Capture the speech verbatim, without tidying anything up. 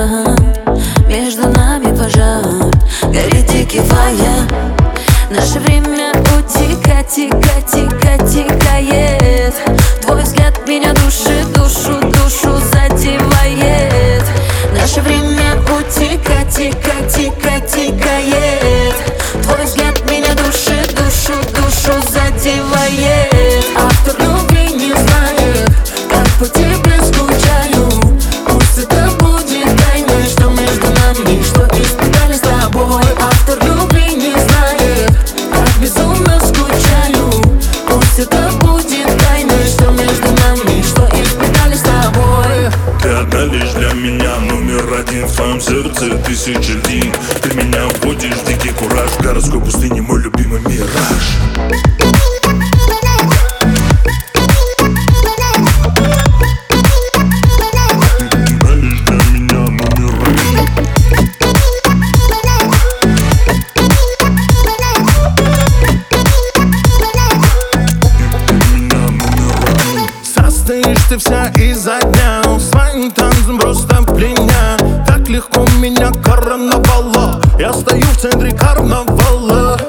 между нами пожар горит дикий фаер. Наше время утекает, тикает, тикает, тикает. Твой взгляд меня душит, душу, душу задевает. Наше время утекает, тикает, тикает, тикает. Твой взгляд меня душит, душу, душу задевает. Автор любви не знает, как по тебе скучаю. Пусть это будет тайной, что между нами, что испытали с тобой. Автор любви не знает, как безумно скучаю. Пусть это будет тайной, что между нами, что испытали с тобой. Ты одна лишь для меня, номер один в своем сердце тысячи льдин. Ты меня вводишь в дикий кураж, в городской пустыне мой любимый мираж. Состоишь ты вся изо дня, своим танцем просто пленя. Так легко меня короновало, я стою в центре карнавала.